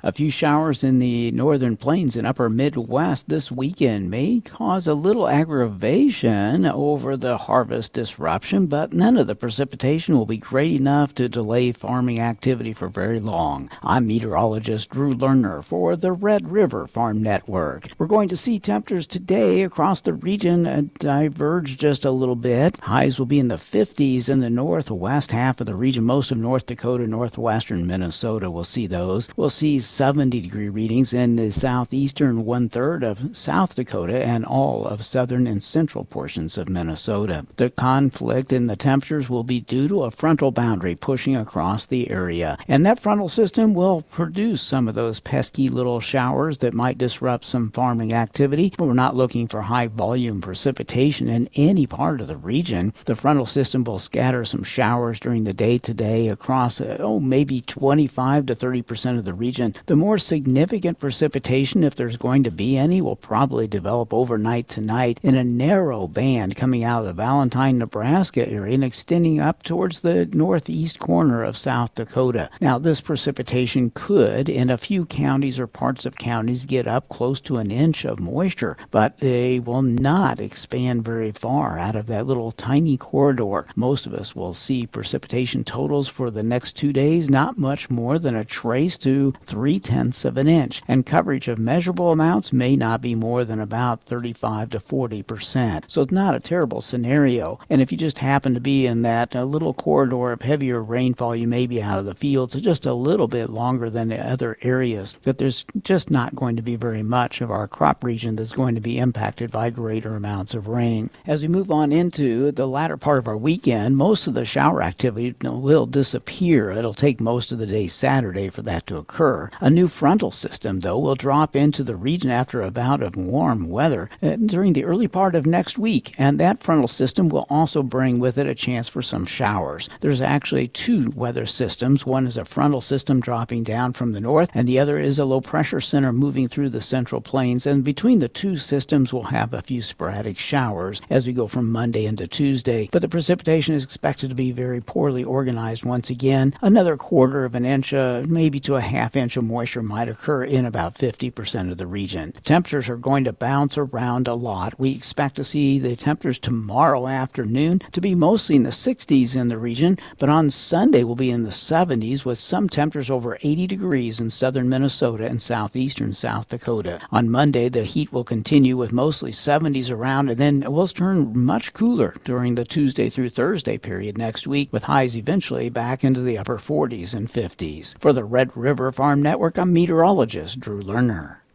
A few showers in the northern plains and upper Midwest this weekend may cause a little aggravation over the harvest disruption, but none of the precipitation will be great enough to delay farming activity for very long. I'm meteorologist Drew Lerner for the Red River Farm Network. We're going to see temperatures today across the region diverge just a little bit. Highs will be in the 50s in the northwest half of the region. Most of North Dakota, northwestern Minnesota will see those. We'll see 70-degree readings in the southeastern one-third of South Dakota and all of southern and central portions of Minnesota. The conflict in the temperatures will be due to a frontal boundary pushing across the area, and that frontal system will produce some of those pesky little showers that might disrupt some farming activity. But we're not looking for high volume precipitation in any part of the region. The frontal system will scatter some showers during the day today across maybe 25 to 30% of the region. The more significant precipitation, if there's going to be any, will probably develop overnight tonight in a narrow band coming out of the Valentine, Nebraska area and extending up towards the northeast corner of South Dakota. Now, this precipitation could, in a few counties or parts of counties, get up close to an inch of moisture, but they will not expand very far out of that little tiny corridor. Most of us will see precipitation totals for the next 2 days, not much more than a trace to 0.3 of an inch, and coverage of measurable amounts may not be more than about 35 to 40%. So it's not a terrible scenario, and if you just happen to be in that little corridor of heavier rainfall, you may be out of the fields just a little bit longer than the other areas, but there's just not going to be very much of our crop region that's going to be impacted by greater amounts of rain. As we move on into the latter part of our weekend, most of the shower activity will disappear. It'll take most of the day Saturday for that to occur. A new frontal system, though, will drop into the region after a bout of warm weather during the early part of next week, and that frontal system will also bring with it a chance for some showers. There's actually two weather systems. One is a frontal system dropping down from the north, and the other is a low pressure center moving through the central plains, and between the two systems we'll have a few sporadic showers as we go from Monday into Tuesday, but the precipitation is expected to be very poorly organized once again. Another quarter of an inch, maybe to a half inch of moisture might occur in about 50% of the region. Temperatures are going to bounce around a lot. We expect to see the temperatures tomorrow afternoon to be mostly in the 60s in the region, but on Sunday we'll be in the 70s with some temperatures over 80 degrees in southern Minnesota and southeastern South Dakota. On Monday, the heat will continue with mostly 70s around, and then it will turn much cooler during the Tuesday through Thursday period next week, with highs eventually back into the upper 40s and 50s. For the Red River Farm Network, I'm meteorologist Drew Lerner.